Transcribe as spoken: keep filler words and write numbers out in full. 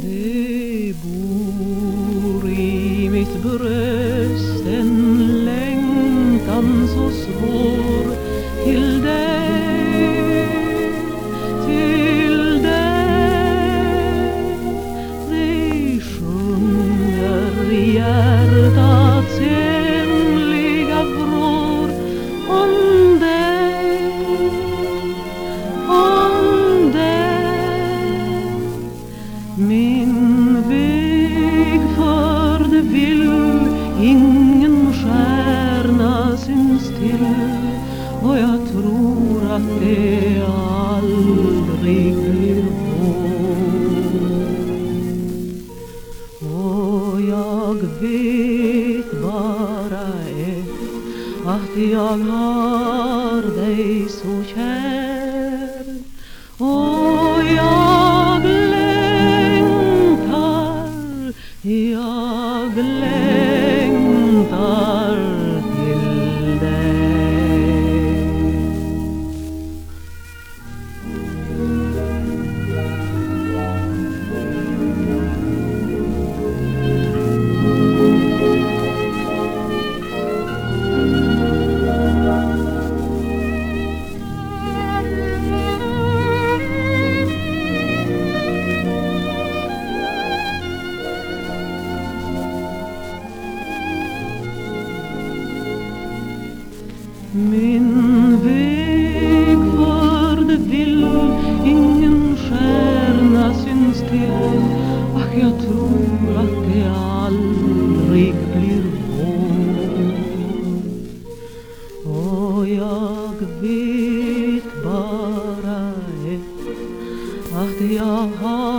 Det bor i mitt bröst en längtan så svår till dig, till dig. Det sjunger i hjärtats hemliga vrår om dig, om dig. Min väg förde vill, ingen stjärna syns till, och jag tror att det aldrig blir vår. Och jag vet bara ett, att jag har dig så kär. Och jag längtar, jag längtar till dig. Min väg förde vill, ingen stjärna syns till. Ach, jag tror att det aldrig blir vår. Och jag vet bara ett, att jag har